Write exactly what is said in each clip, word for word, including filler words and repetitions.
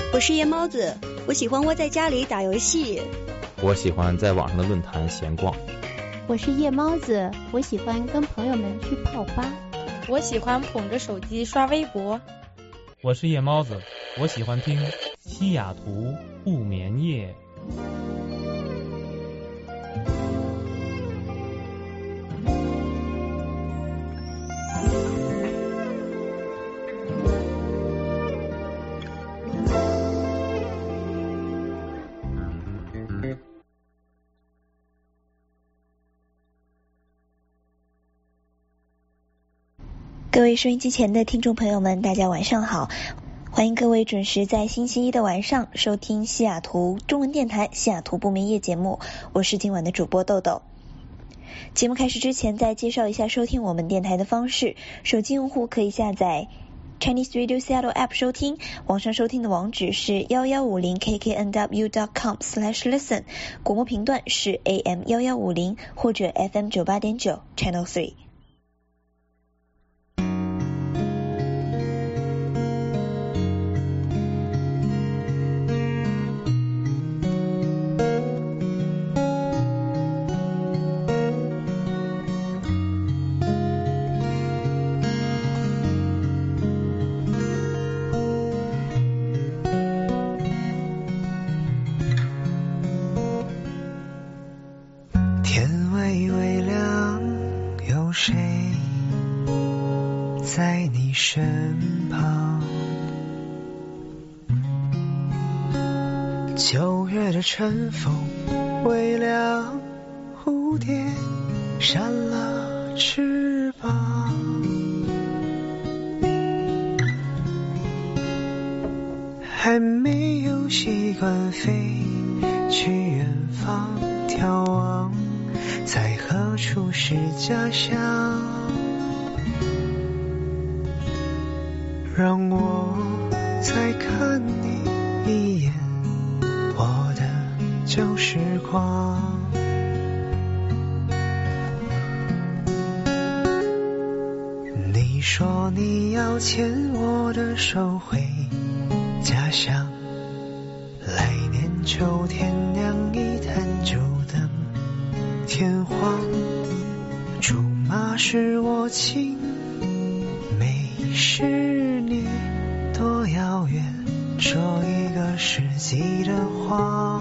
我是夜猫子，我喜欢窝在家里打游戏。 我喜欢在网上的论坛闲逛。 我是夜猫子，我喜欢跟朋友们去泡吧。 我喜欢捧着手机刷微博。 我是夜猫子，我喜欢听西雅图不眠夜。 各位收音机前的听众朋友们，大家晚上好，欢迎各位准时在星期一的晚上收听西雅图中文电台西雅图不眠夜节目，我是今晚的主播豆豆。节目开始之前再介绍一下收听我们电台的方式，手机用户可以下载 Chinese Radio Seattle App 收听，网上收听的网址是一一五零 k k n w dot com slash listen， 广播频段是 A M 一一五零或者 F M 九八点九 Channel 三。 在你身旁，九月的晨风微凉，蝴蝶扇了翅膀，还没有习惯飞去远方眺望，在何处是家乡，让我再看你一眼，我的旧时光。你说你要牵我的手回家乡，来年秋天酿一坛酒等天荒，竹马是我情，美是你多遥远，说一个世纪的谎。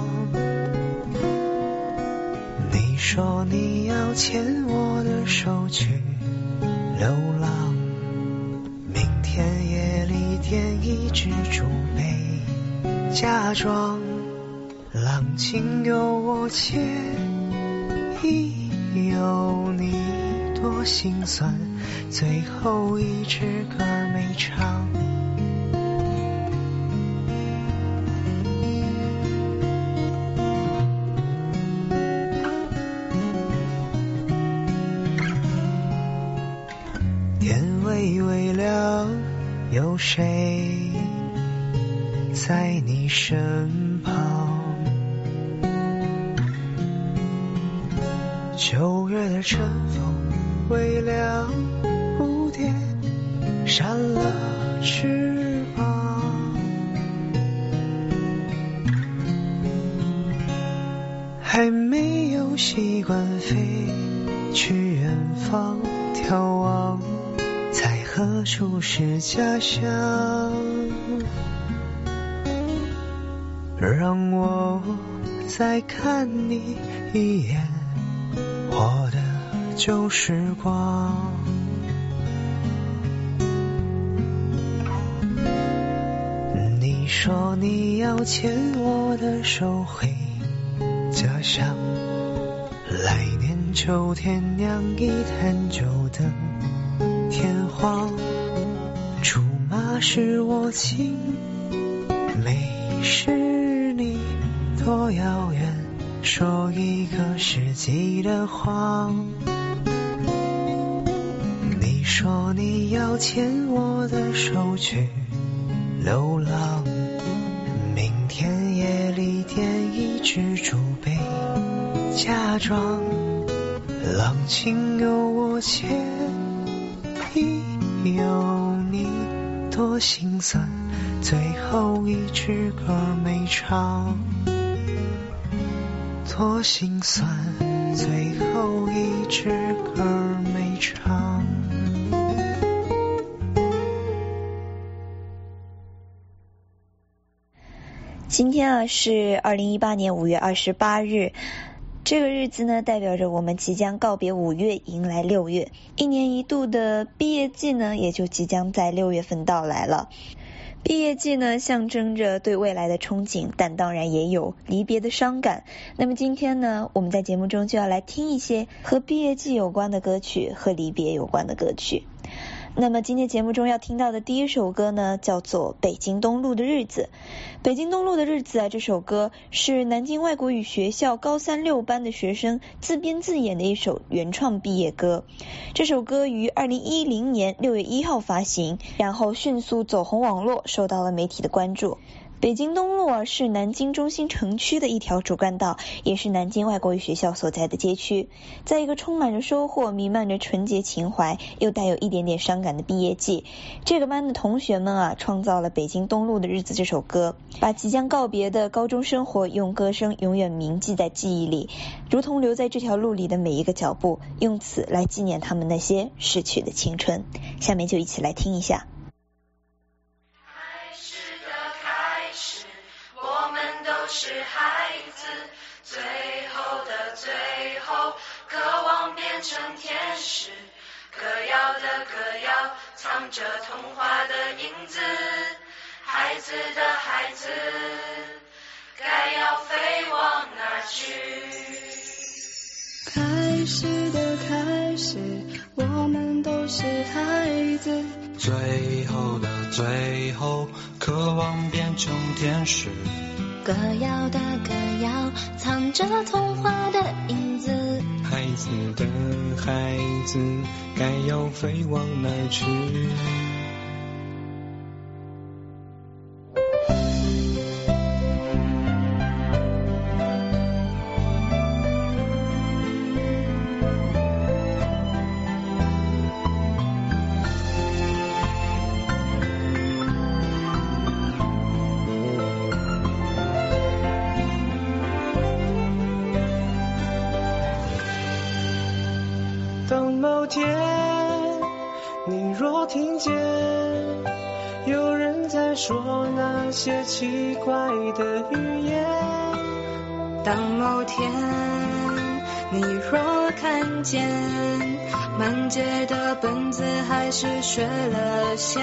你说你要牵我的手去流浪，明天夜里点一支竹杯，假装浪静有我且亦有你，多心酸，最后一支歌没唱。天微微亮，有谁在你身旁？九月的晨风微凉，蝴蝶扇了翅膀，还没有习惯飞去远方眺望，在何处是家乡，让我再看你一眼，我的旧时光。你说你要牵我的手回家乡，来年秋天酿一坛酒等天荒，竹马是我情，美是你多遥远，说一个世纪的谎。你说你要牵我的手去流浪，明天夜里点一支竹杯，假装浪静有我且亦有你，多心酸， 最后一支歌没唱，多心酸，最后一支歌没唱。 今天啊是二零一八年五月二十八日，这个日子呢代表着我们即将告别五月，迎来六月，一年一度的毕业季呢也就即将在六月份到来了。毕业季呢象征着对未来的憧憬，但当然也有离别的伤感。那么今天呢我们在节目中就要来听一些和毕业季有关的歌曲，和离别有关的歌曲。那么今天节目中要听到的第一首歌呢叫做《北京东路的日子》。北京东路的日子啊，这首歌是南京外国语学校高三六班的学生自编自演的一首原创毕业歌。这首歌于二零一零年六月一号发行，然后迅速走红网络，受到了媒体的关注。北京东路啊是南京中心城区的一条主干道，也是南京外国语学校所在的街区。在一个充满着收获、弥漫着纯洁情怀又带有一点点伤感的毕业季，这个班的同学们啊创造了《北京东路的日子》这首歌，把即将告别的高中生活用歌声永远铭记在记忆里，如同留在这条路里的每一个脚步，用此来纪念他们那些逝去的青春。下面就一起来听一下。 是孩子，最后的最后，渴望变成天使，歌谣的歌谣，藏着童话的影子，孩子的孩子，该要飞往哪去？ 开始的开始，我们都是孩子， 最后的最后，渴望变成天使， 歌谣的歌谣，藏着童话的影子， 孩子的孩子，该要飞往哪去？当某天你若听见有人在说那些奇怪的语言， 当某天你若看见满街的本子还是学了线，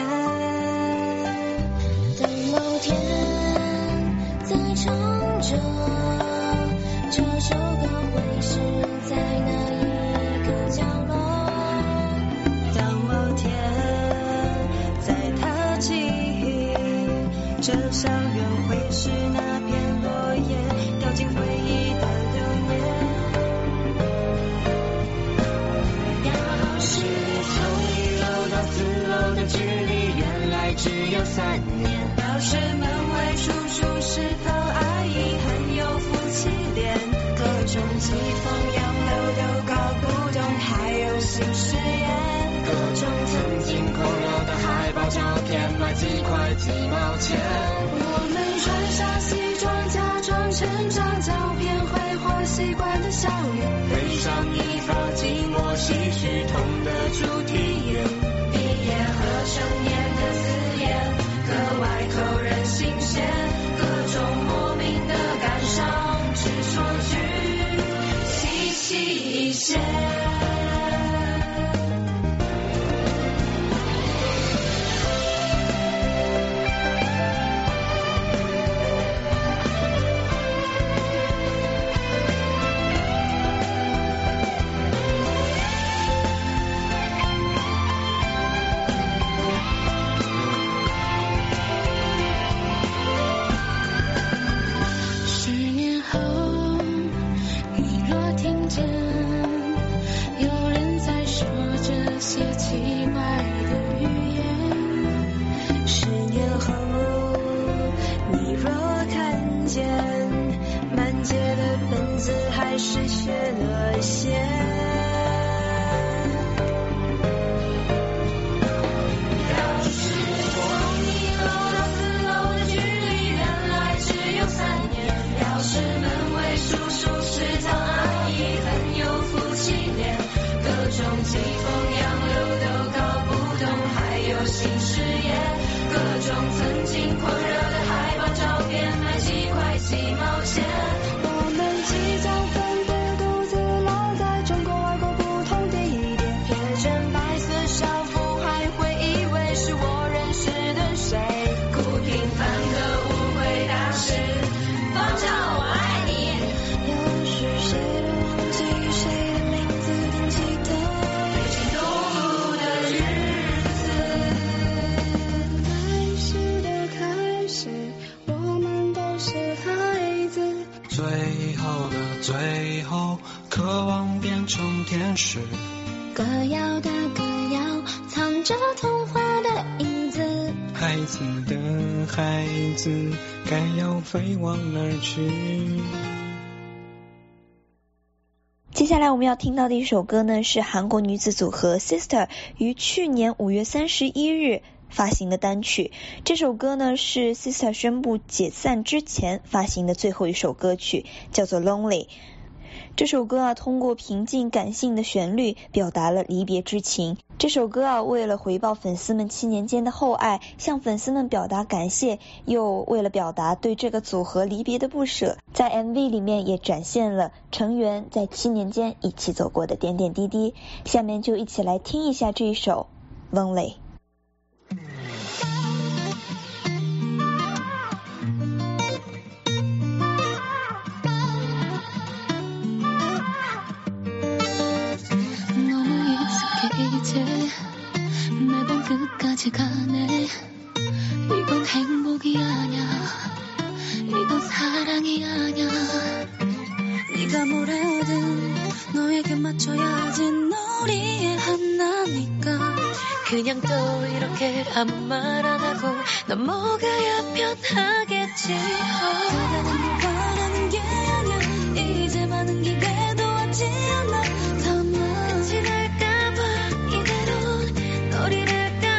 当某天在唱着这首歌会是在哪一个角落，当某天在他记忆这校园会是那片落叶掉进回忆的流年，要是从一楼到四楼的距离原来只有三年，要是门卫叔叔是个阿姨很有夫妻脸，各种疾风洋流都搞不懂，还有新誓言，各种曾经空了的海报照片卖几块几毛钱，我们穿上西装假装成长，照片挥霍习惯的校园，背上一方寂寞唏嘘痛的主题乐，毕业和成年的字眼格外扣人心弦，各种莫名的感伤只说句细细一些。 最后的最后，渴望变成天使。 歌谣的歌谣，藏着童话的影子。 孩子的孩子，该要飞往哪儿去？ 接下来我们要听到的一首歌呢，是韩国女子组合 Sister 于去年五月三十一日发行的单曲。这首歌呢是 Sister 宣布解散之前发行的最后一首歌曲，叫做 Lonely。 这首歌啊，通过平静感性的旋律表达了离别之情。这首歌啊，为了回报粉丝们七年间的厚爱，向粉丝们表达感谢，又为了表达对这个组合离别的不舍，在 M V 里面也展现了成员在七年間一起走過的點點滴滴。下面就一起來聽一下這一首 Lonely。 가네 이건 행복이 아냐 이건 사랑이 아냐 네가 뭘 하든 너에게 맞춰야지 놀이의 하나니까 그냥 또 이렇게 아무 말 안 하고 넘어가야 편하겠지 그대는 뭘 바라는 게 아냐 이제 많은 기대도 하지 않아 다만 끝이 날까봐 이대로 너를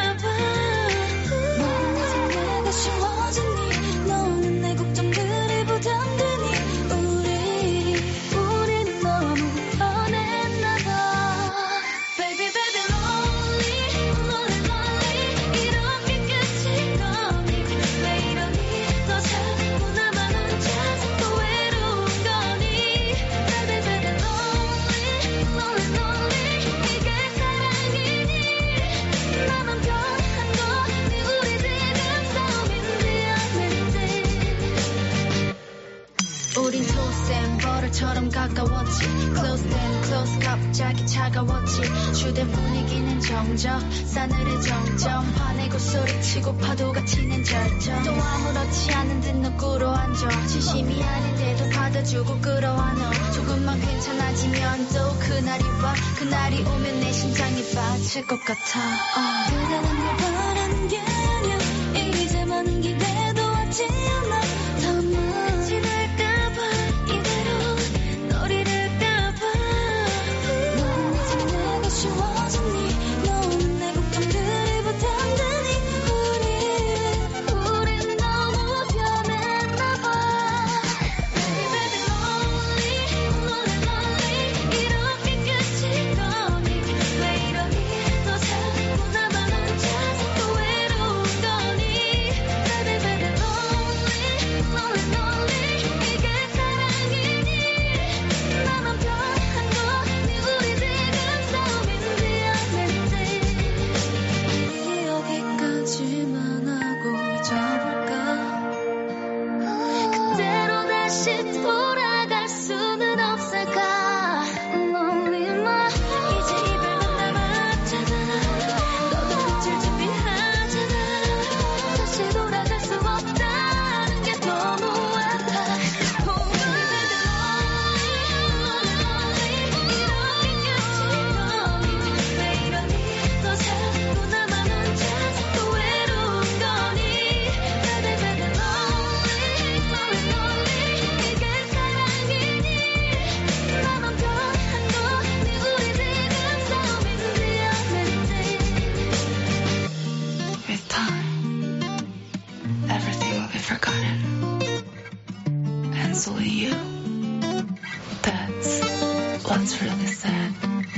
처럼 가까웠지 Close then close 갑자기 차가웠지 주된 분위기는 정적 싸늘해 점점 화내고 소리치고 파도가 치는 절정 또 아무렇지 않은 듯 너 꿇어앉아 진심이 아닌데도 받아주고 끌어와 너 조금만 괜찮아지면 또 그날이 와 그날이 오면 내 심장이 빠질 것 같아 uh. 그대는 뭘 바라는 게 아냐 이제 많은 기대도 하지 않아 다만 끝이 날까봐 너는 내 걱정들이 부담되니 우리 우린 너무 변했나봐 Baby lonely lonely lonely 이렇게 끝인 거니 왜 이러니 너 자꾸 나만 혼자서 또 외로운 거니 Baby baby lonely lonely lonely 이게 사랑이니 나만 변한 거니 우리 지금 싸움인지 여기까지만 하고 잊어볼까 그대로 다시 돌아갈 수는 없을까 Lonely my 이제 이별만 남았잖아 너도 끝을 준비하잖아 다시 돌아갈 수 없다는 게 너무 아파 Oh baby lonely 이렇게 끝인 거니 왜 이러니 너 자꾸 나만 혼자서 또 외로운 거니 Baby baby lonely lonely lonely 이게 사랑이니 나만 변한 거니 우리 지금 싸움인지 아닌지 With time everything will be forgotten and so will you That's what's really sad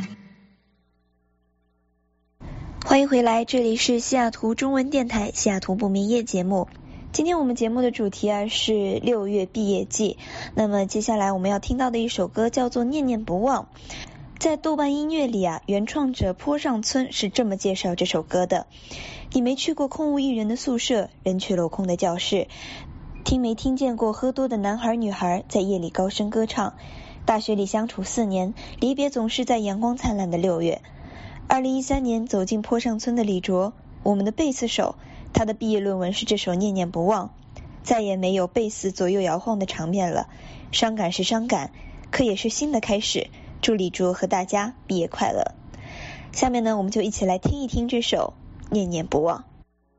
欢迎回来，这里是西雅图中文电台西雅图不眠夜节目。今天我们节目的主题啊是六月毕业季，那么接下来我们要听到的一首歌叫做念念不忘。在豆瓣音乐里啊，原创者坡上村是这么介绍这首歌的：你没去过空无一人的宿舍，人去楼空的教室，听没听见过喝多的男孩女孩在夜里高声歌唱。大学里相处四年，离别总是在阳光灿烂的六月。二零一三年走进坡上村的李卓，我们的贝斯手，他的毕业论文是这首《念念不忘》。 再也没有背死左右摇晃的场面了。伤感是伤感，可也是新的开始。祝李卓和大家毕业快乐。下面呢，我们就一起来听一听这首《念念不忘》。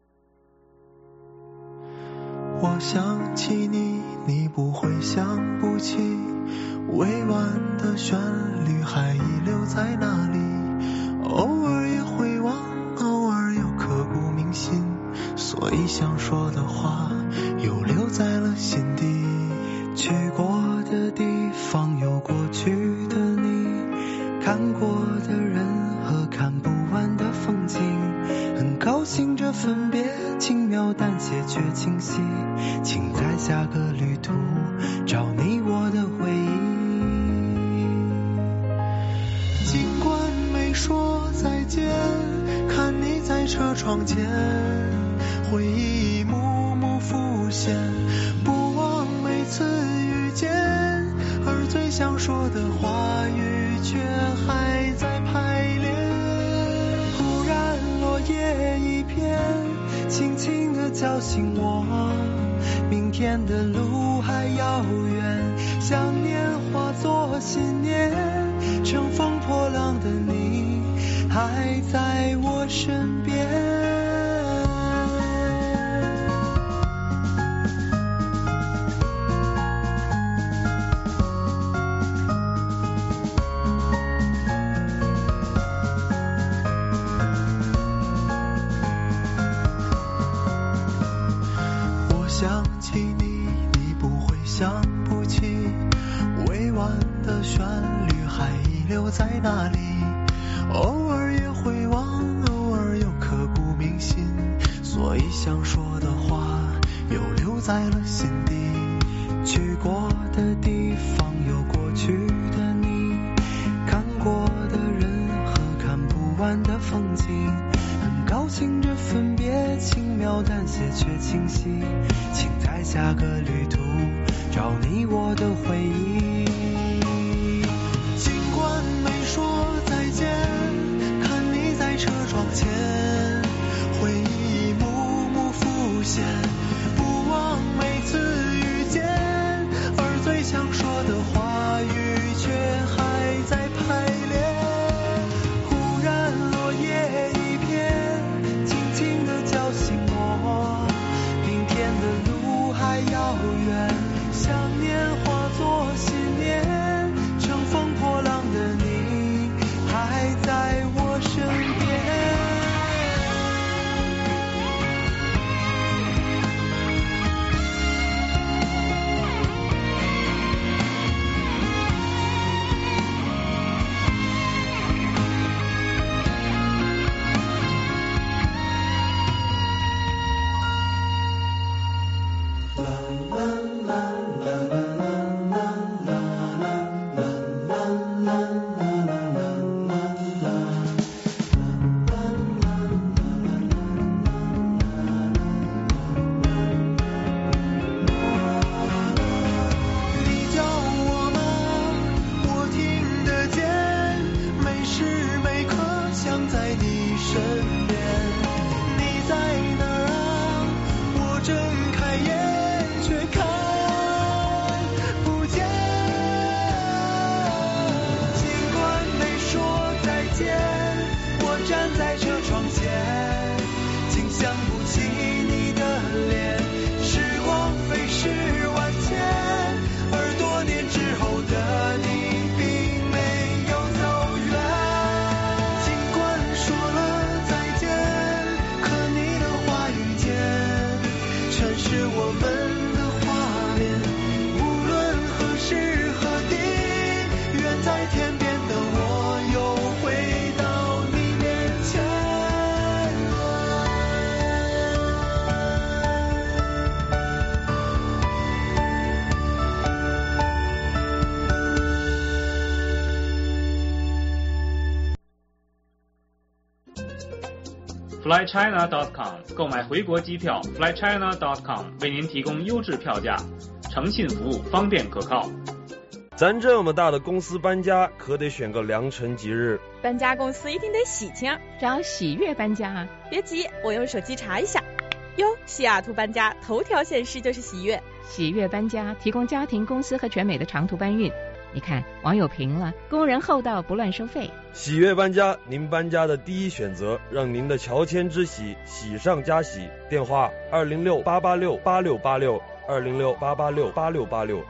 我想起你，你不会想不起，委婉的旋律还遗留在那里，偶尔也会忘，偶尔又刻骨铭心，所以想说的话又留在了心底。去过的地方有过去的你，看过的人和看不完的风景，很高兴这分别轻描淡写却清晰，请在下个旅途找你我的回忆。尽管没说再见，看你在车窗前，回忆一幕幕浮现，不忘每次遇见，而最想说的话语却还在排练。忽然落叶一片，轻轻地叫醒我，明天的路还遥远，想念化作信念，乘风破浪的你还在我身边。想起你，你不会想不起，委婉的旋律还遗留在那里，偶尔也会忘，偶尔又刻骨铭心，所以想说的话又留在了心底。去过的地方有过去的你，看过的人和看不完的风景，很高兴这分别轻描淡写却清晰，请在下个旅途找你我的回忆。尽管没说再见，看你在车窗前，回忆一幕幕浮现，不忘每次遇见，而最想说的话语却还在排练。忽然落叶一片，轻轻地叫醒我，明天的路还遥远，想念化作信念，乘风破浪的你还在我身边。 fly china dot com 购买回国机票 fly china dot com 为您提供优质票价，诚信服务，方便可靠。 咱这么大的公司搬家，可得选个良辰吉日。 搬家公司一定得喜庆， 找喜悦搬家。 别急，我用手机查一下。 哟，西雅图搬家头条显示就是喜悦。 喜悦搬家提供家庭、公司和全美的长途搬运。你看，网友评了，工人厚道，不乱收费。 喜悦搬家，您搬家的第一选择，让您的乔迁之喜喜上加喜。电话二零六八八六八六八六二零六八八六八六八六。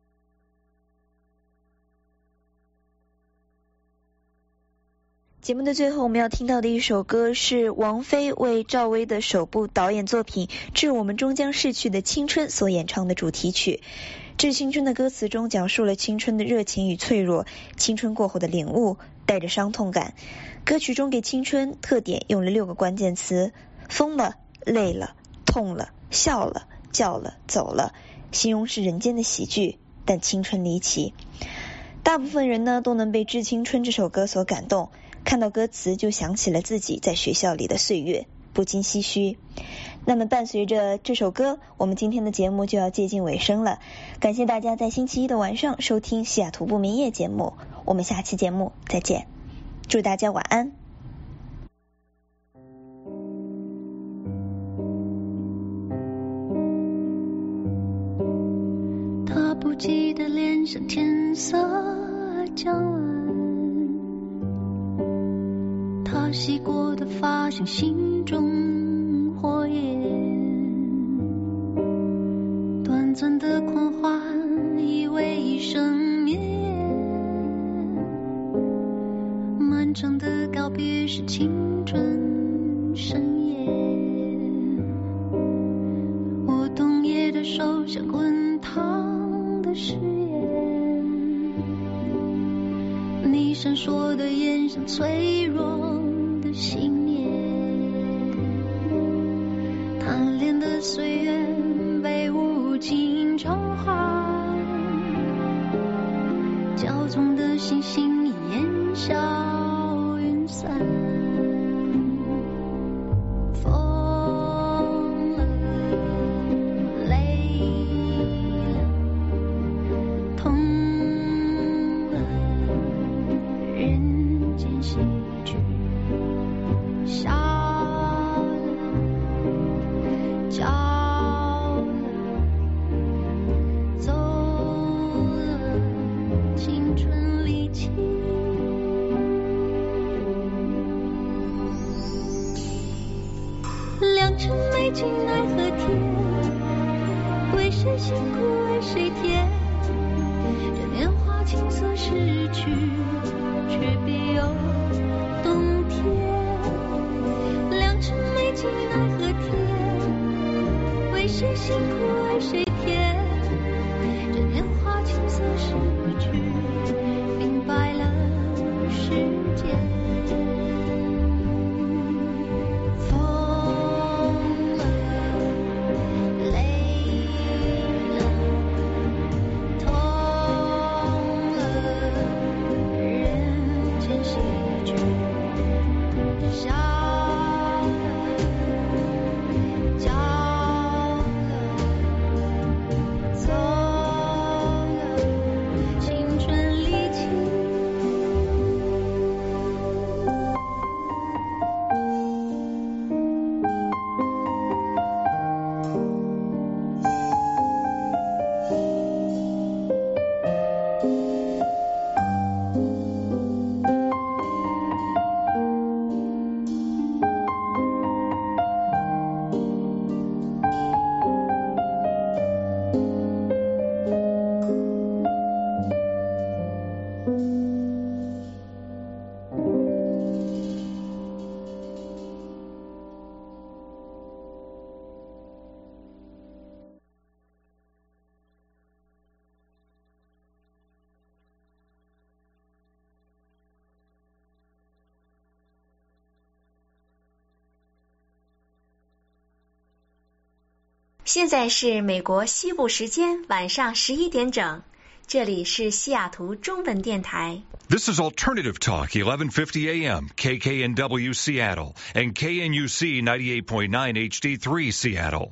节目的最后，我们要听到的一首歌是王菲为赵薇的首部导演作品《致我们终将逝去的青春》所演唱的主题曲。致青春的歌词中讲述了青春的热情与脆弱，青春过后的领悟，带着伤痛感。歌曲中给青春特点用了六个关键词：疯了、累了、痛了、笑了、叫了、走了，形容是人间的喜剧，但青春离奇。大部分人呢都能被《致青春》这首歌所感动，看到歌词就想起了自己在学校里的岁月，不禁唏嘘。那么伴随着这首歌，我们今天的节目就要接近尾声了。感谢大家在星期一的晚上收听西雅图不眠夜节目，我们下期节目再见，祝大家晚安。 他不记得脸上天色将晚，他洗过的发像心中火焰，短暂的狂欢以为一生绵延，漫长的告别是青春盛宴。我冬夜的手像滚烫的誓言，你闪烁的眼像脆弱的信念，贪恋的岁月被无尽偿还，骄纵的星星烟消云散。疯了，累了，痛了，人间喜剧。笑了，叫了，走了，青春离奇。良辰美景奈何天，为谁辛苦为谁甜？这年华青涩逝去，却别有冬天。良辰美景奈何天，为谁辛苦为谁甜？这年华青涩逝去，明白了世间。疯了，累了，痛了，人间喜剧。笑了，叫了，走了，青春离奇。 现在是美国西部时间晚上十一点整，这里是西雅图中文电台。 This is Alternative Talk, eleven fifty A M, K K N W Seattle, and K N U C ninety-eight point nine H D three Seattle.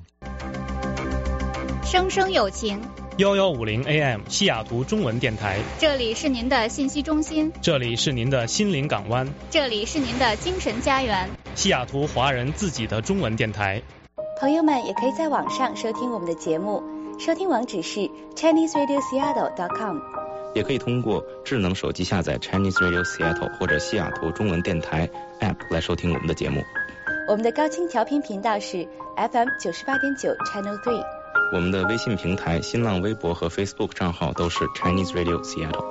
生生有情一一五零 A M 西雅图中文电台， 这里是您的信息中心， 这里是您的心灵港湾， 这里是您的精神家园， 西雅图华人自己的中文电台。 朋友们也可以在网上收听我们的节目，收听网址是 Chinese Radio Seattle dot com， 也可以通过智能手机下载 Chinese Radio Seattle 或者西雅图中文电台 App 来收听我们的节目。 我们的高清调频频道是 F M 九十八点九 Channel three。 我们的微信平台、新浪微博和 Facebook 账号都是 Chinese Radio Seattle。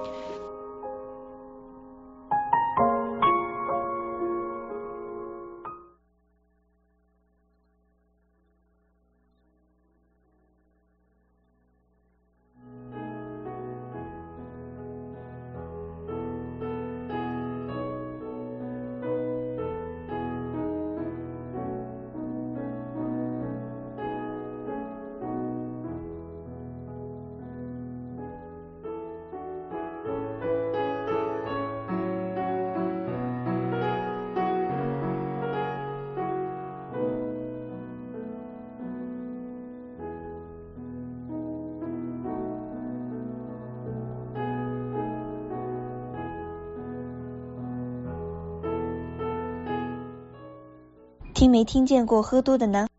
听没听见过喝多的男